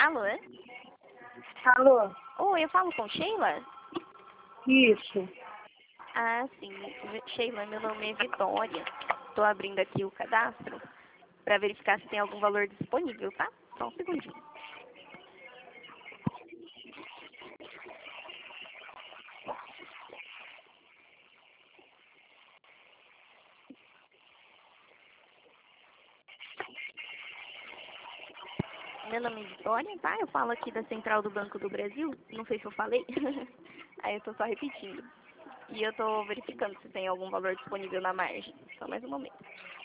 Alô? Alô? Oi, eu falo com Sheila? Isso. Ah, sim. Sheila, meu nome é Vitória. Estou abrindo aqui o cadastro para verificar se tem algum valor disponível, tá? Só um segundinho. Meu nome é Vitória, tá? Eu falo aqui da Central do Banco do Brasil. Não sei se eu falei. Aí eu tô só repetindo. E eu tô verificando se tem algum valor disponível na margem. Só mais um momento.